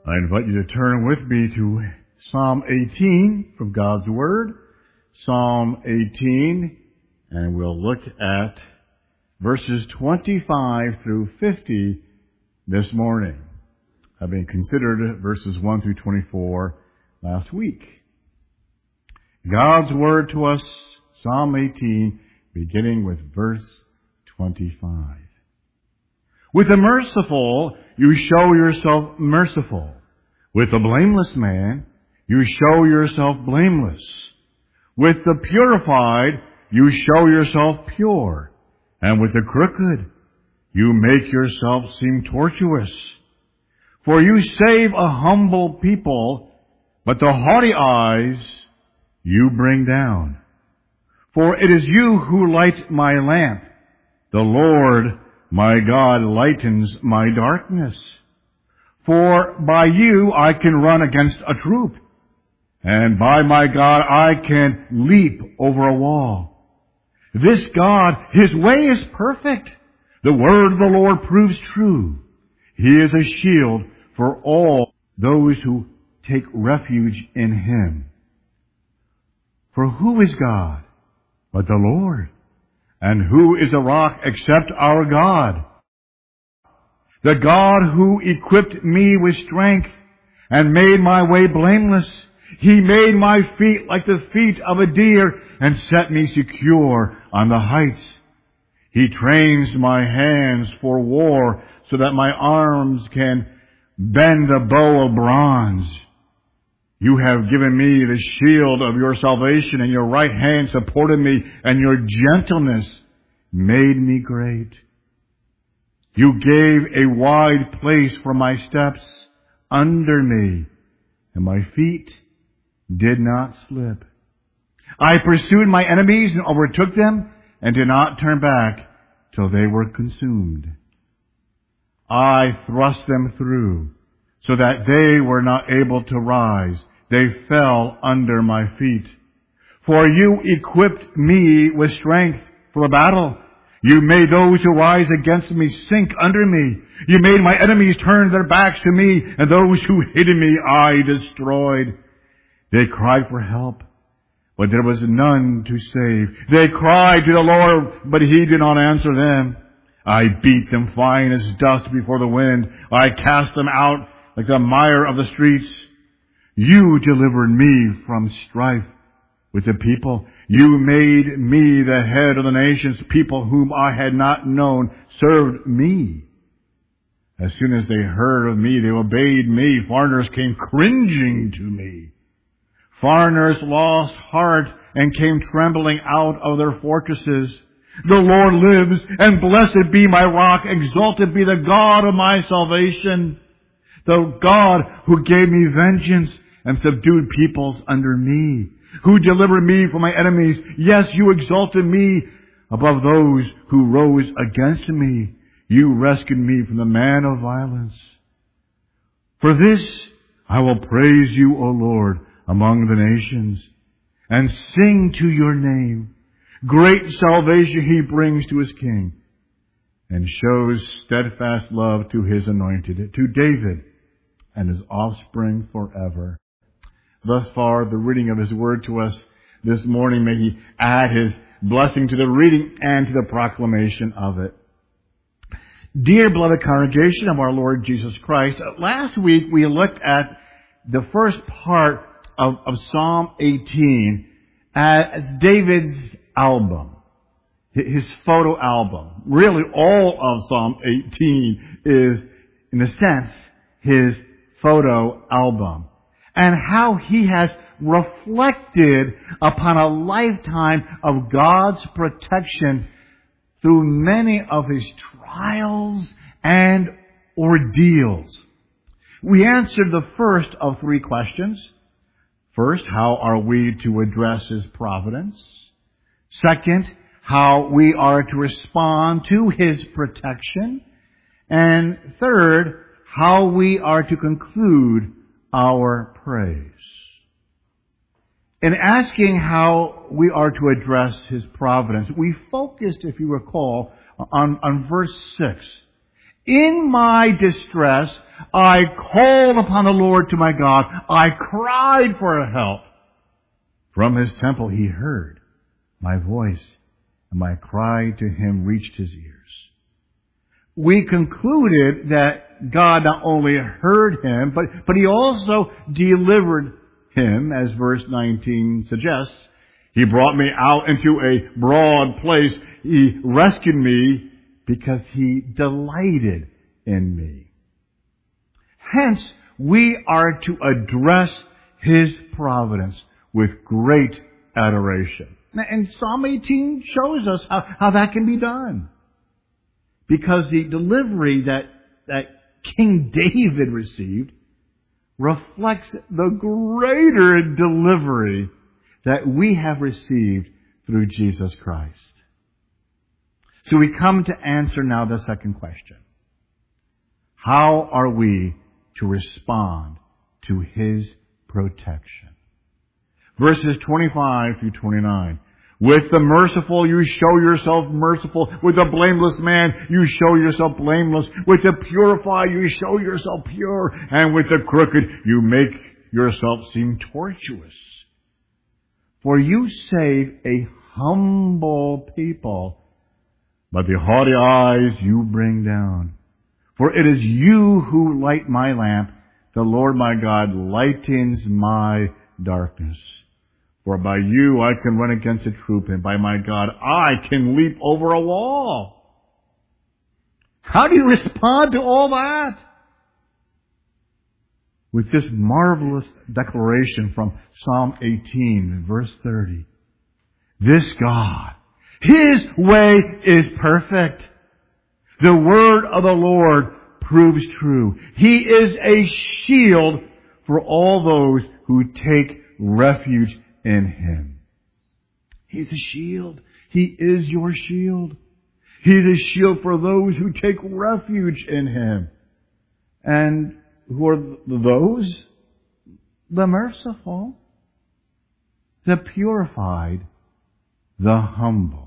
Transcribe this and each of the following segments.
I invite you to turn with me to Psalm 18 from God's Word. Psalm 18, and we'll look at verses 25 through 50 this morning, having considered verses 1 through 24 last week. God's Word to us, Psalm 18, beginning with verse 25. With the merciful, you show yourself merciful. With the blameless man, you show yourself blameless. With the purified, you show yourself pure. And with the crooked, you make yourself seem tortuous. For you save a humble people, but the haughty eyes you bring down. For it is you who light my lamp. The Lord my God lightens my darkness. For by you I can run against a troop, and by my God I can leap over a wall. This God, His way is perfect. The word of the Lord proves true. He is a shield for all those who take refuge in Him. For who is God but the Lord? And who is a rock except our God? The God who equipped me with strength and made my way blameless. He made my feet like the feet of a deer and set me secure on the heights. He trains my hands for war so that my arms can bend a bow of bronze. You have given me the shield of your salvation, and your right hand supported me, and your gentleness made me great. You gave a wide place for my steps under me, and my feet did not slip. I pursued my enemies and overtook them, and did not turn back till they were consumed. I thrust them through, so that they were not able to rise. They fell under my feet. For you equipped me with strength for the battle. You made those who rise against me sink under me. You made my enemies turn their backs to me, and those who hated me I destroyed. They cried for help, but there was none to save. They cried to the Lord, but He did not answer them. I beat them fine as dust before the wind. I cast them out like the mire of the streets. You delivered me from strife with the people. You made me the head of the nations. People whom I had not known served me. As soon as they heard of me, they obeyed me. Foreigners came cringing to me. Foreigners lost heart and came trembling out of their fortresses. The Lord lives, and blessed be my rock. Exalted be the God of my salvation. The God who gave me vengeance and subdued peoples under me, who delivered me from my enemies. Yes, you exalted me above those who rose against me. You rescued me from the man of violence. For this I will praise you, O Lord, among the nations, and sing to your name. Great salvation He brings to His king, and shows steadfast love to His anointed, to David and His offspring forever. Thus far, the reading of His word to us this morning. May He add His blessing to the reading and to the proclamation of it. Dear beloved congregation of our Lord Jesus Christ, last week we looked at the first part of Psalm 18 as David's album, his photo album. Really, all of Psalm 18 is, in a sense, his photo album. And how he has reflected upon a lifetime of God's protection through many of His trials and ordeals. We answered the first of three questions. First, how are we to address His providence? Second, how we are to respond to His protection. And third, how we are to conclude our praise. In asking how we are to address His providence, we focused, if you recall, on verse 6. In my distress, I called upon the Lord to my God. I cried for help. From his temple he heard my voice, and my cry to him reached his ears. We concluded that God not only heard him, but he also delivered him, as verse 19 suggests. He brought me out into a broad place. He rescued me because he delighted in me. Hence, we are to address his providence with great adoration. And Psalm 18 shows us how that can be done. Because the delivery that King David received reflects the greater delivery that we have received through Jesus Christ. So we come to answer now the second question. How are we to respond to his protection? Verses 25 through 29. With the merciful you show yourself merciful. With the blameless man you show yourself blameless. With the purified you show yourself pure. And with the crooked you make yourself seem tortuous. For you save a humble people, but the haughty eyes you bring down. For it is you who light my lamp. The Lord my God lightens my darkness. For by you I can run against a troop, and by my God I can leap over a wall. How do you respond to all that? With this marvelous declaration from Psalm 18, verse 30. This God, his way is perfect. The word of the Lord proves true. He is a shield for all those who take refuge in him. He's a shield. He is your shield. He's a shield for those who take refuge in him. And who are those? The merciful, the purified, the humble.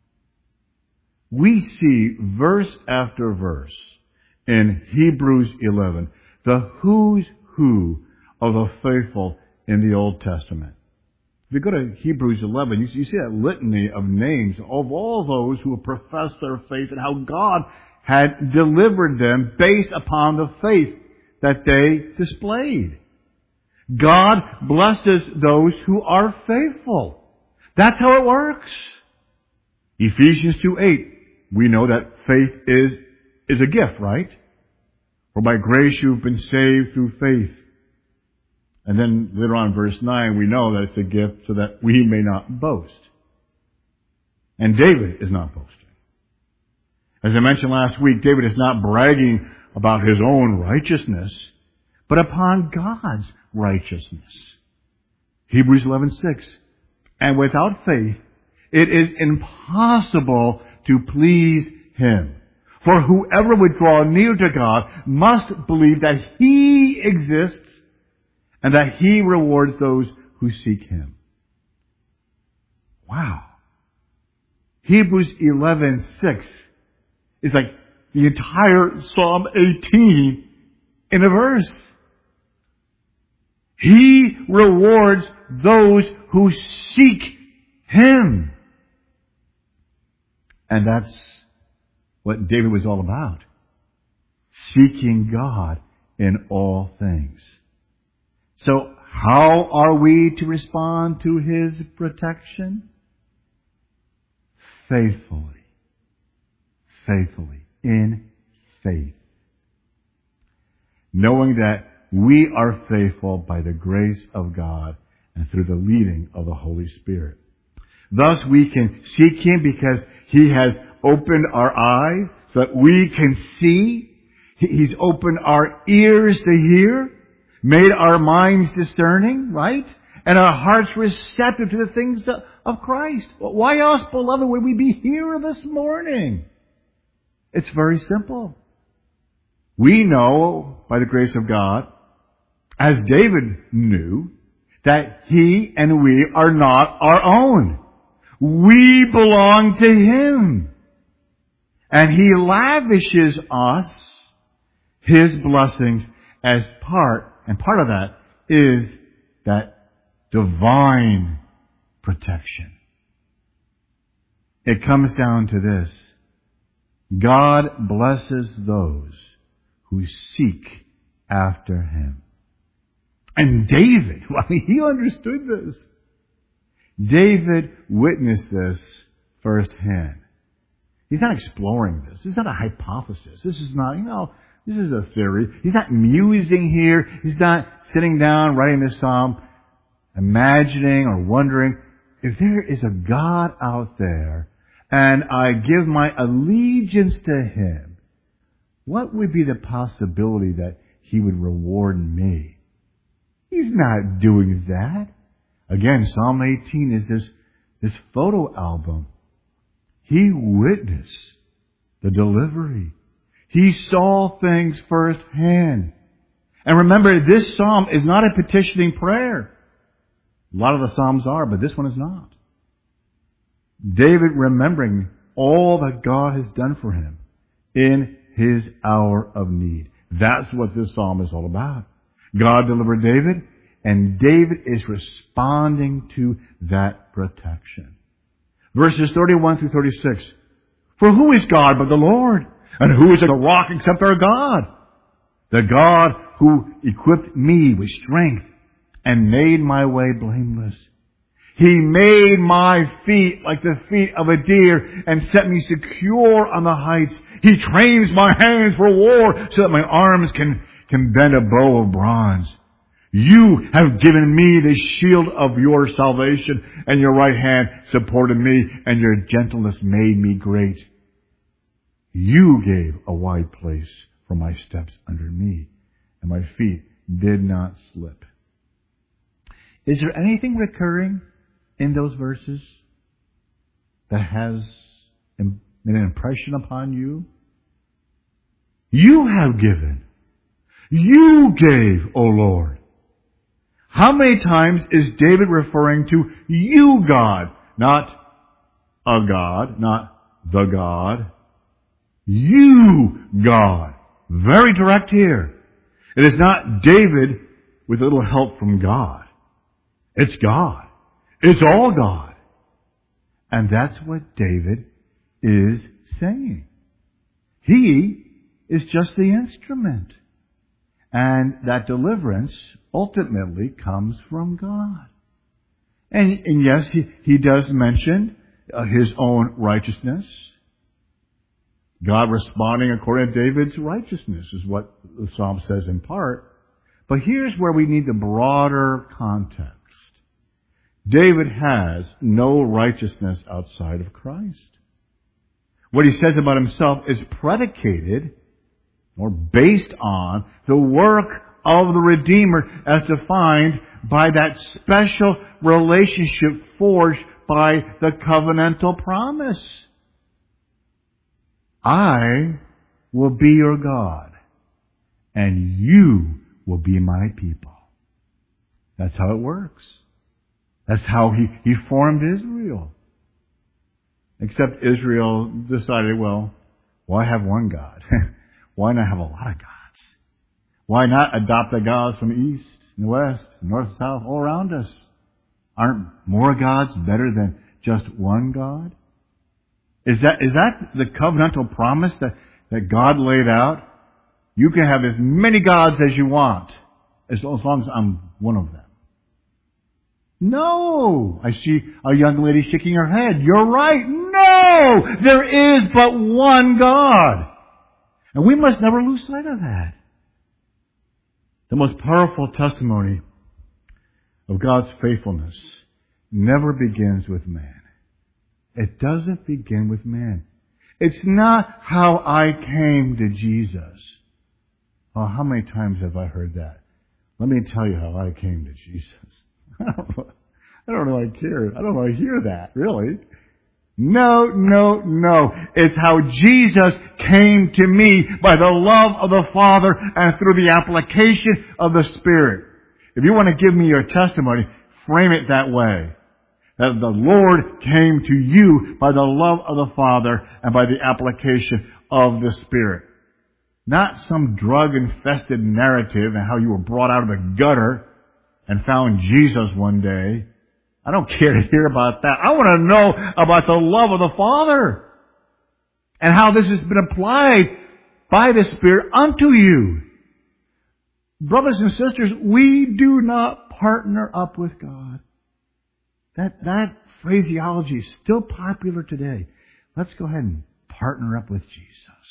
We see verse after verse in Hebrews 11 the who's who of the faithful in the Old Testament. If you go to Hebrews 11, you see that litany of names of all those who have professed their faith and how God had delivered them based upon the faith that they displayed. God blesses those who are faithful. That's how it works. Ephesians 2:8, we know that faith is a gift, right? For by grace you've been saved through faith. And then later on in verse 9, we know that it's a gift so that we may not boast. And David is not boasting. As I mentioned last week, David is not bragging about his own righteousness, but upon God's righteousness. Hebrews 11:6. And without faith, it is impossible to please him. For whoever would draw near to God must believe that he exists and that he rewards those who seek him. Wow. Hebrews 11:6 is like the entire Psalm 18 in a verse. He rewards those who seek him. And that's what David was all about. Seeking God in all things. So how are we to respond to his protection? Faithfully. Faithfully. In faith. Knowing that we are faithful by the grace of God and through the leading of the Holy Spirit. Thus we can seek him because he has opened our eyes so that we can see. He's opened our ears to hear, made our minds discerning, right? And our hearts receptive to the things of Christ. Well, why else, beloved, would we be here this morning? It's very simple. We know, by the grace of God, as David knew, that he and we are not our own. We belong to him. And He lavishes us His blessings as part of that is that divine protection. It comes down to this. God blesses those who seek after Him. And David, he understood this. David witnessed this firsthand. He's not exploring this. This is not a hypothesis. This is not, this is a theory. He's not musing here. He's not sitting down writing this psalm, imagining or wondering, if there is a God out there and I give my allegiance to Him, what would be the possibility that He would reward me? He's not doing that. Again, Psalm 18 is this photo album. He witnessed the delivery. He saw things firsthand. And remember, this psalm is not a petitioning prayer. A lot of the psalms are, but this one is not. David remembering all that God has done for him in his hour of need. That's what this psalm is all about. God delivered David, and David is responding to that protection. Verses 31 through 36. For who is God but the Lord? And who is a rock except our God? The God who equipped me with strength and made my way blameless. He made my feet like the feet of a deer and set me secure on the heights. He trains my hands for war so that my arms can bend a bow of bronze. You have given me the shield of your salvation, and your right hand supported me, and your gentleness made me great. You gave a wide place for my steps under me, and my feet did not slip. Is there anything recurring in those verses that has an impression upon you? You have given. You gave, O Lord. How many times is David referring to you, God? Not a God, not the God. You, God. Very direct here. It is not David with a little help from God. It's God. It's all God. And that's what David is saying. He is just the instrument. And that deliverance ultimately comes from God. And yes, he does mention his own righteousness. God responding according to David's righteousness is what the psalm says in part. But here's where we need the broader context. David has no righteousness outside of Christ. What he says about himself is predicated or based on the work of the Redeemer as defined by that special relationship forged by the covenantal promise. I will be your God, and you will be my people. That's how it works. That's how he formed Israel. Except Israel decided, well, why have one God? Why not have a lot of gods? Why not adopt the gods from the east and the west, north and south, all around us? Aren't more gods better than just one God? Is that the covenantal promise that God laid out? You can have as many gods as you want, as long as I'm one of them. No! I see a young lady shaking her head. You're right. No! There is but one God. And we must never lose sight of that. The most powerful testimony of God's faithfulness never begins with man. It doesn't begin with man. It's not how I came to Jesus. Oh, how many times have I heard that? Let me tell you how I came to Jesus. I don't know I care. I don't want to hear that, really. No. It's how Jesus came to me by the love of the Father and through the application of the Spirit. If you want to give me your testimony, frame it that way. That the Lord came to you by the love of the Father and by the application of the Spirit. Not some drug-infested narrative and how you were brought out of the gutter and found Jesus one day. I don't care to hear about that. I want to know about the love of the Father and how this has been applied by the Spirit unto you. Brothers and sisters, we do not partner up with God. That phraseology is still popular today. Let's go ahead and partner up with Jesus.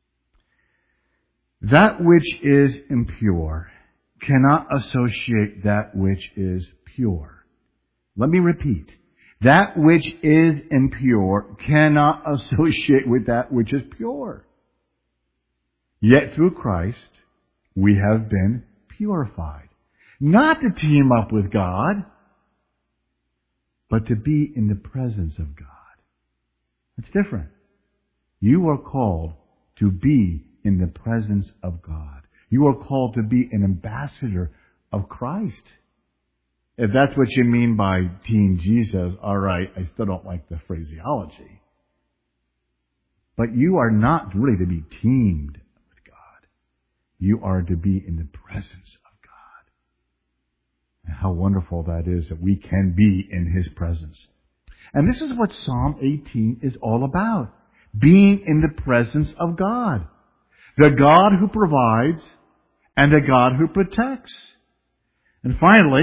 That which is impure cannot associate that which is pure. Let me repeat. That which is impure cannot associate with that which is pure. Yet through Christ, we have been purified. Not to team up with God, but to be in the presence of God. It's different. You are called to be in the presence of God. You are called to be an ambassador of Christ. If that's what you mean by Team Jesus, all right, I still don't like the phraseology. But you are not really to be teamed with God. You are to be in the presence of God. And how wonderful that is that we can be in His presence. And this is what Psalm 18 is all about. Being in the presence of God. The God who provides and the God who protects. And finally,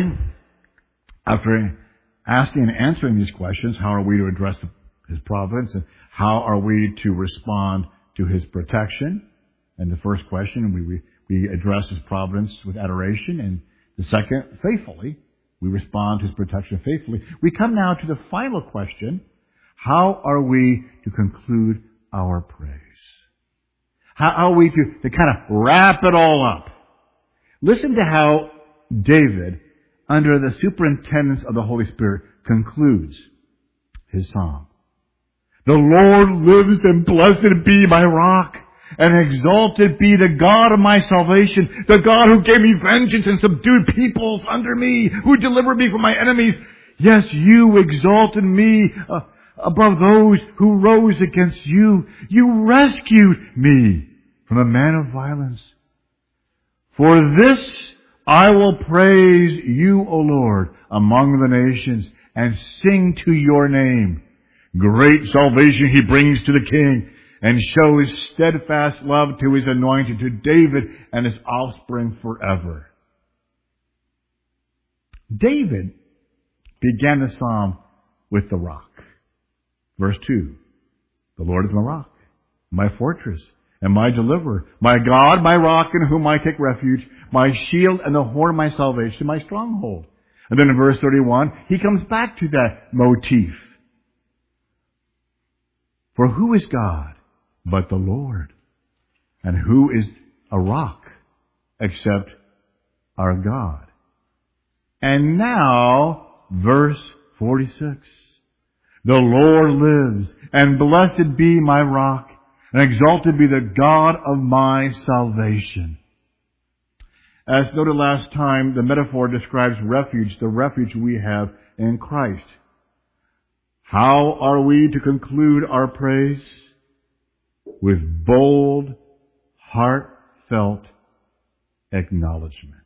after asking and answering these questions, how are we to address His providence and how are we to respond to His protection? And the first question, we address His providence with adoration, and the second, faithfully. We respond to His protection faithfully. We come now to the final question, how are we to conclude our praise? How are we to kind of wrap it all up? Listen to how David, under the superintendence of the Holy Spirit, concludes his psalm. The Lord lives, and blessed be my rock, and exalted be the God of my salvation, the God who gave me vengeance and subdued peoples under me, who delivered me from my enemies. Yes, you exalted me above those who rose against you. You rescued me from a man of violence. For this I will praise you, O Lord, among the nations, and sing to your name. Great salvation He brings to the king, and shows steadfast love to His anointed, to David and his offspring forever. David began the psalm with the rock. Verse 2, the Lord is my rock, my fortress, and my deliverer, my God, my rock in whom I take refuge, my shield and the horn of my salvation, my stronghold. And then in verse 31, he comes back to that motif. For who is God but the Lord? And who is a rock except our God? And now, verse 46. The Lord lives, and blessed be my rock, and exalted be the God of my salvation. As noted last time, the metaphor describes refuge, the refuge we have in Christ. How are we to conclude our praise? With bold, heartfelt acknowledgement.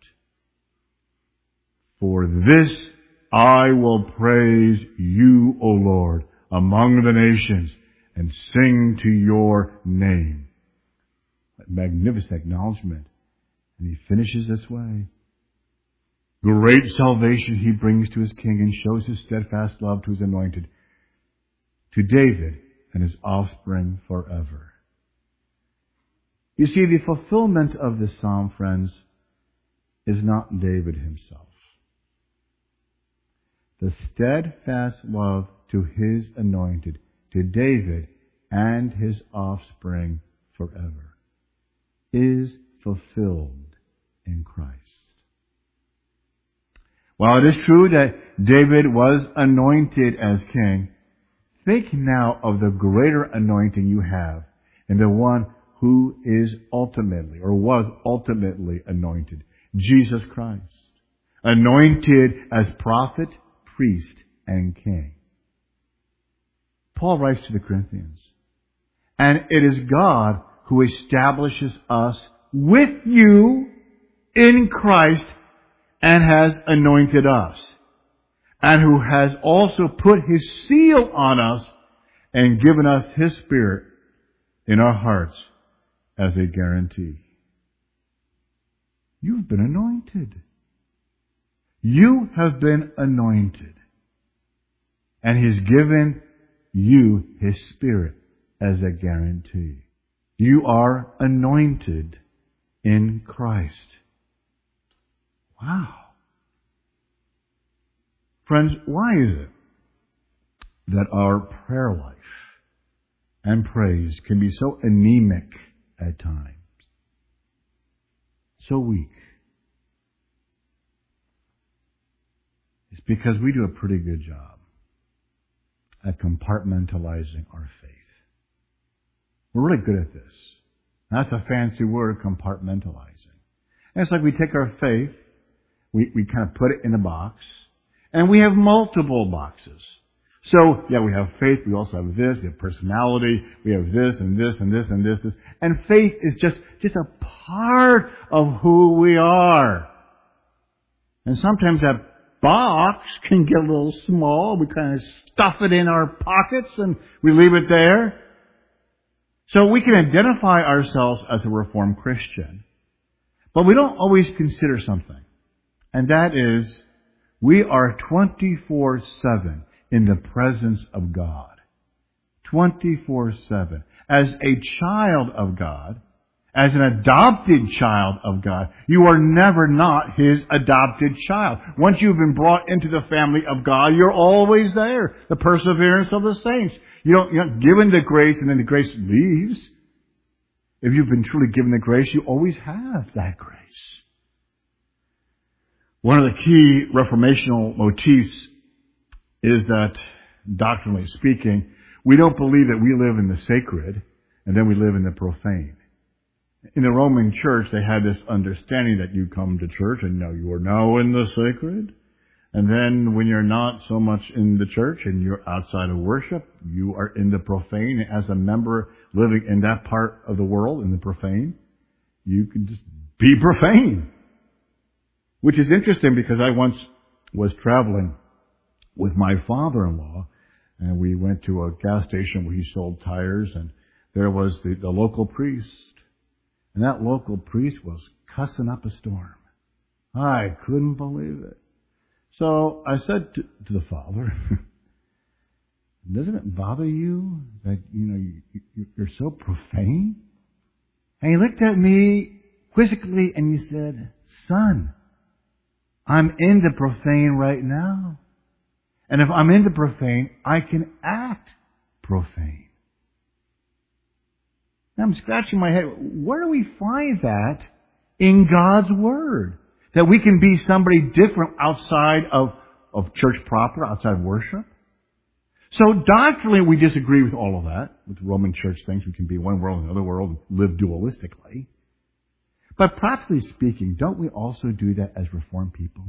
For this I will praise you, O Lord, among the nations, and sing to your name. That magnificent acknowledgement. And he finishes this way. Great salvation He brings to His king, and shows His steadfast love to His anointed, to David and his offspring forever. You see, the fulfillment of this psalm, friends, is not David himself. The steadfast love to His anointed, to David and his offspring forever, is fulfilled in Christ. While it is true that David was anointed as king, think now of the greater anointing you have in the one who is ultimately, or was ultimately anointed, Jesus Christ. Anointed as prophet, priest, and King. Paul writes to the Corinthians, and it is God who establishes us with you in Christ and has anointed us, and who has also put His seal on us and given us His Spirit in our hearts as a guarantee. You've been anointed. You have been anointed. And He's given you His Spirit as a guarantee. You are anointed in Christ. Wow. Friends, why is it that our prayer life and praise can be so anemic at times? So weak? It's because we do a pretty good job at compartmentalizing our faith. We're really good at this. That's a fancy word, compartmentalizing. And it's like we take our faith, we kind of put it in a box, and we have multiple boxes. So, yeah, we have faith, we also have this, we have personality, we have this and this and this and this. And faith is just a part of who we are. And sometimes that box can get a little small. We kind of stuff it in our pockets and we leave it there. So we can identify ourselves as a Reformed Christian. But we don't always consider something. And that is, we are 24/7 in the presence of God. 24/7. As a child of God, as an adopted child of God, you are never not His adopted child. Once you've been brought into the family of God, you're always there. The perseverance of the saints. You're not given the grace and then the grace leaves. If you've been truly given the grace, you always have that grace. One of the key reformational motifs is that, doctrinally speaking, we don't believe that we live in the sacred and then we live in the profane. In the Roman Church, they had this understanding that you come to church and now you are now in the sacred. And then when you're not so much in the church and you're outside of worship, you are in the profane. As a member living in that part of the world, in the profane, you can just be profane. Which is interesting because I once was traveling with my father-in-law, and we went to a gas station where he sold tires, and there was the local priest. And that local priest was cussing up a storm. I couldn't believe it. So I said to the father, doesn't it bother you that, you're so profane? And he looked at me quizzically and he said, son, I'm in the profane right now. And if I'm in the profane, I can act profane. Now I'm scratching my head. Where do we find that in God's Word? That we can be somebody different outside of church proper, outside of worship? So doctrinally we disagree with all of that. With the Roman Church thinks we can be one world and another world and live dualistically. But practically speaking, don't we also do that as Reformed people?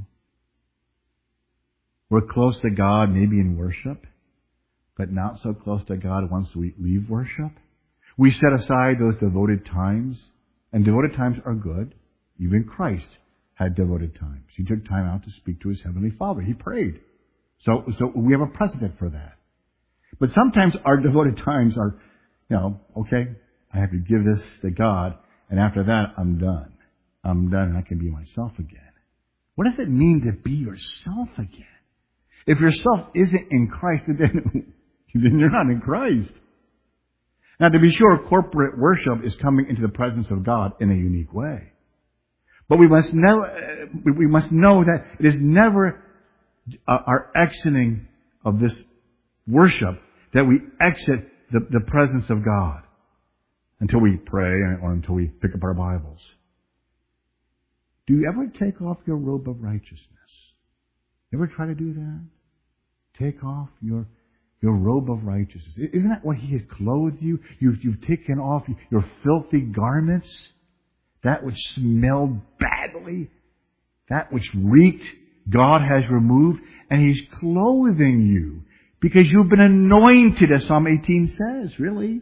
We're close to God maybe in worship, but not so close to God once we leave worship. We set aside those devoted times, and devoted times are good. Even Christ had devoted times. He took time out to speak to His Heavenly Father. He prayed. So we have a precedent for that. But sometimes our devoted times are, okay, I have to give this to God, and after that, I'm done. I'm done and I can be myself again. What does it mean to be yourself again? If yourself isn't in Christ, then you're not in Christ. Now, to be sure, corporate worship is coming into the presence of God in a unique way. But we must know that it is never our exiting of this worship that we exit the presence of God until we pray or until we pick up our Bibles. Do you ever take off your robe of righteousness? You ever try to do that? Take off your robe of righteousness. Isn't that what He has clothed you? You've taken off your filthy garments, that which smelled badly, that which reeked God has removed, and He's clothing you because you've been anointed, as Psalm 18 says, really.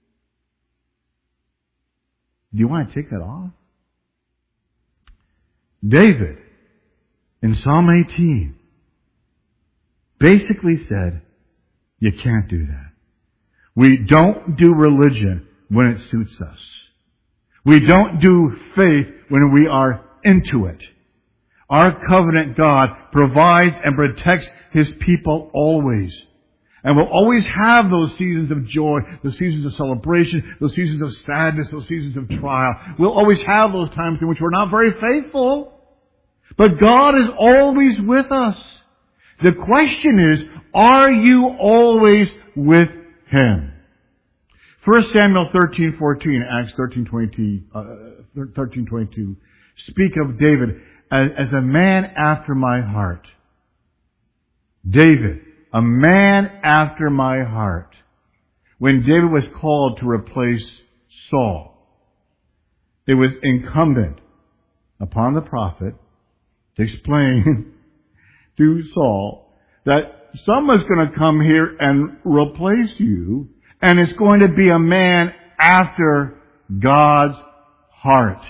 Do you want to take that off? David, in Psalm 18, basically said, you can't do that. We don't do religion when it suits us. We don't do faith when we are into it. Our covenant God provides and protects His people always. And we'll always have those seasons of joy, those seasons of celebration, those seasons of sadness, those seasons of trial. We'll always have those times in which we're not very faithful. But God is always with us. The question is, are you always with Him? 1 Samuel 13:14, Acts 13:22 speak of David as a man after my heart. David, a man after my heart. When David was called to replace Saul, it was incumbent upon the prophet to explain to Saul that someone's going to come here and replace you, and it's going to be a man after God's heart.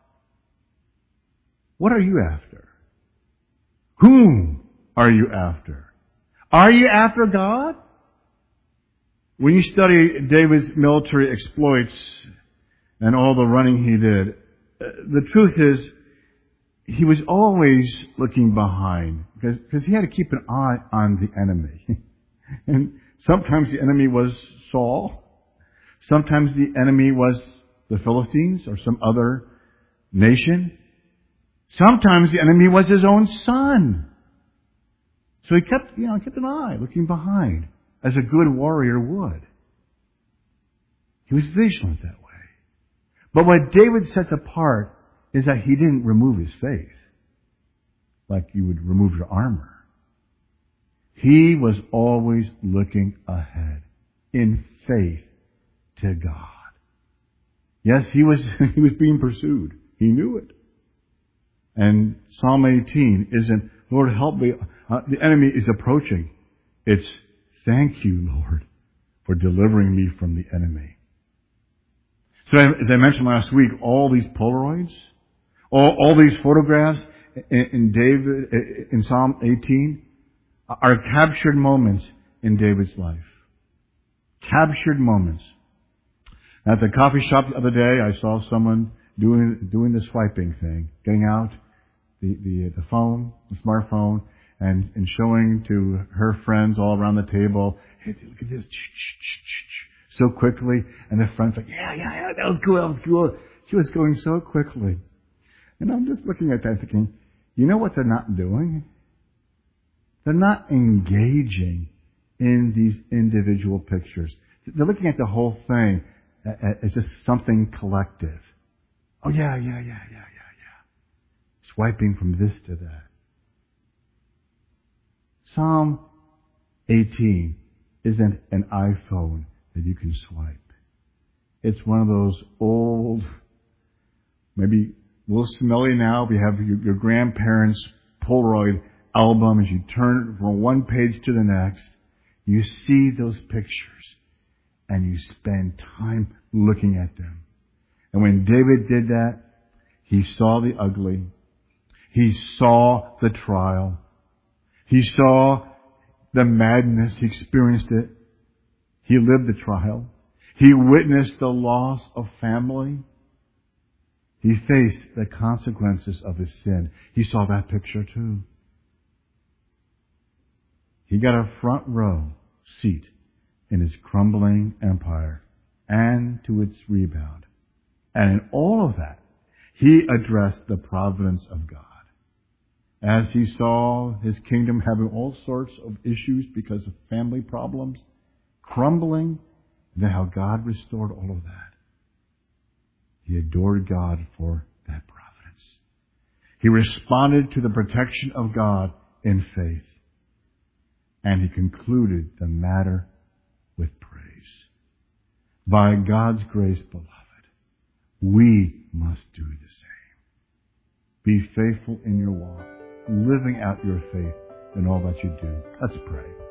What are you after? Whom are you after? Are you after God? When you study David's military exploits and all the running he did, the truth is he was always looking behind because he had to keep an eye on the enemy. And sometimes the enemy was Saul. Sometimes the enemy was the Philistines or some other nation. Sometimes the enemy was his own son. So he kept an eye looking behind, as a good warrior would. He was vigilant that way. But what David sets apart is that he didn't remove his faith like you would remove your armor. He was always looking ahead in faith to God. Yes, he was being pursued. He knew it. And Psalm 18 isn't, Lord, help me. The enemy is approaching. It's, thank you, Lord, for delivering me from the enemy. So as I mentioned last week, all these Polaroids, all these photographs in Psalm 18 are captured moments in David's life. Captured moments. At the coffee shop the other day, I saw someone doing the swiping thing, getting out the phone, the smartphone, and showing to her friends all around the table, hey, look at this, so quickly. And the friends like, yeah, that was cool. She was going so quickly. And I'm just looking at that thinking, you know what they're not doing? They're not engaging in these individual pictures. They're looking at the whole thing as just something collective. Oh, yeah. Swiping from this to that. Psalm 18 isn't an iPhone that you can swipe. It's one of those old, maybe a little smelly now, but you have your grandparents' Polaroid album. As you turn from one page to the next, you see those pictures and you spend time looking at them. And when David did that, he saw the ugly. He saw the trial. He saw the madness. He experienced it. He lived the trial. He witnessed the loss of family. He faced the consequences of his sin. He saw that picture too. He got a front row seat in his crumbling empire and to its rebound. And in all of that, he addressed the providence of God. As he saw his kingdom having all sorts of issues because of family problems, crumbling, then how God restored all of that. He adored God for that providence. He responded to the protection of God in faith. And he concluded the matter with praise. By God's grace, beloved, we must do the same. Be faithful in your walk. living out your faith in all that you do. Let's pray.